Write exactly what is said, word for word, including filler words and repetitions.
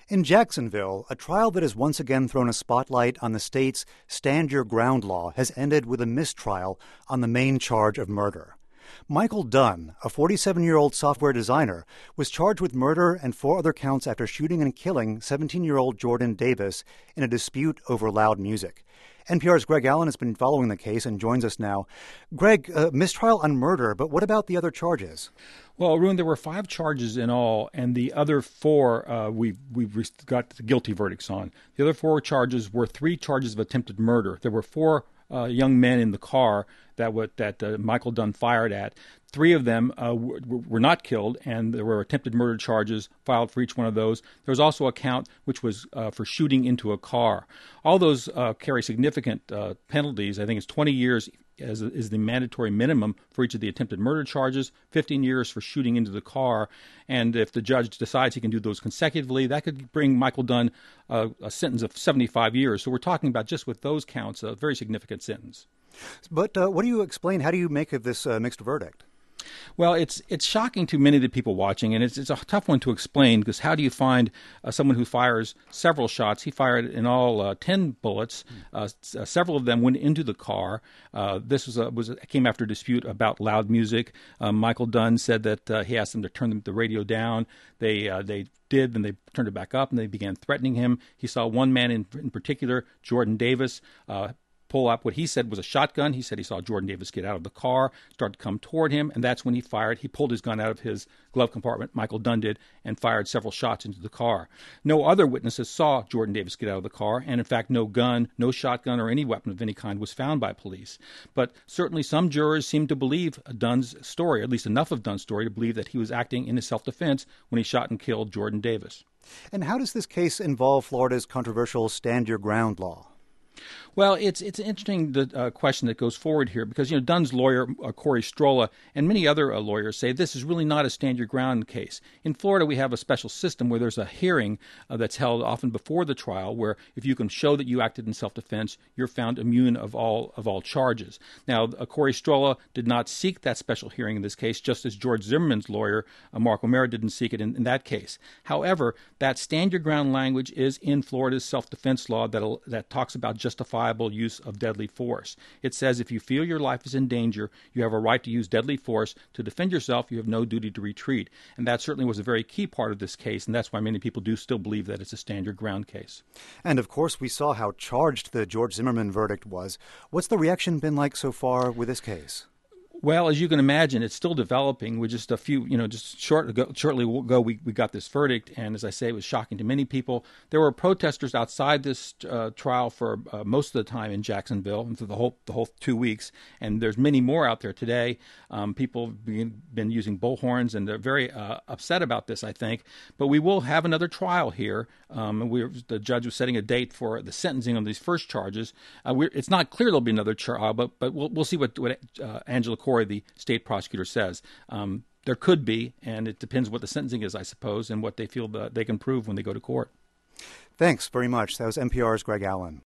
In Jacksonville, a trial that has once again thrown a spotlight on the state's Stand Your Ground law has ended with a mistrial on the main charge of murder. Michael Dunn, a forty-seven-year-old software designer, was charged with murder and four other counts after shooting and killing seventeen-year-old Jordan Davis in a dispute over loud music. N P R's Greg Allen has been following the case and joins us now. Greg, uh, mistrial on murder, but what about the other charges? Well, Arun, there were five charges in all, and the other four uh, we've, we've got the guilty verdicts on. The other four charges were three charges of attempted murder. There were four uh, young men in the car that what, that uh, Michael Dunn fired at. Three of them uh, were, were not killed, and there were attempted murder charges filed for each one of those. There was also a count which was uh, for shooting into a car. All those uh, carry significant uh, penalties. I think it's twenty years as is the mandatory minimum for each of the attempted murder charges, fifteen years for shooting into the car. And if the judge decides he can do those consecutively, that could bring Michael Dunn uh, a sentence of seventy-five years. So we're talking about just with those counts, a very significant sentence. But uh, what do you explain? How do you make of this uh, mixed verdict? Well, it's it's shocking to many of the people watching, and it's it's a tough one to explain because how do you find uh, someone who fires several shots? He fired in all uh, ten bullets. Uh, s- uh, several of them went into the car. Uh, this was a, was a, came after a dispute about loud music. Um, Michael Dunn said that uh, he asked them to turn the radio down. They uh, they did, and they turned it back up, and they began threatening him. He saw one man in in particular, Jordan Davis, Uh, pull up what he said was a shotgun. He said he saw Jordan Davis get out of the car, start to come toward him, and that's when he fired. He pulled his gun out of his glove compartment, Michael Dunn did, and fired several shots into the car. No other witnesses saw Jordan Davis get out of the car, and in fact, no gun, no shotgun, or any weapon of any kind was found by police. But certainly some jurors seemed to believe Dunn's story, at least enough of Dunn's story, to believe that he was acting in his self-defense when he shot and killed Jordan Davis. And how does this case involve Florida's controversial Stand Your Ground law? Well, it's it's an interesting uh, question that goes forward here because, you know, Dunn's lawyer, uh, Corey Strolla, and many other uh, lawyers say this is really not a stand your ground case. In Florida, we have a special system where there's a hearing uh, that's held often before the trial where if you can show that you acted in self-defense, you're found immune of all of all charges. Now, uh, Corey Strolla did not seek that special hearing in this case, just as George Zimmerman's lawyer, uh, Mark O'Mara, didn't seek it in, in that case. However, that stand your ground language is in Florida's self-defense law that that talks about justifiable use of deadly force. It says if you feel your life is in danger, you have a right to use deadly force. To defend yourself, you have no duty to retreat. And that certainly was a very key part of this case, and that's why many people do still believe that it's a stand your ground case. And of course, we saw how charged the George Zimmerman verdict was. What's the reaction been like so far with this case? Well, as you can imagine, it's still developing. With just a few, you know, just short ago, shortly ago, we, we got this verdict, and as I say, it was shocking to many people. There were protesters outside this uh, trial for uh, most of the time in Jacksonville, and for the whole the whole two weeks. And there's many more out there today. Um, people have been, been using bullhorns, and they're very uh, upset about this, I think. But we will have another trial here. Um, we the judge was setting a date for the sentencing on these first charges. Uh, we're, it's not clear there'll be another trial, but but we'll we'll see what what uh, Angela Corey, the state prosecutor, says. Um, there could be, and it depends what the sentencing is, I suppose, and what they feel that they can prove when they go to court. Thanks very much. That was N P R's Greg Allen.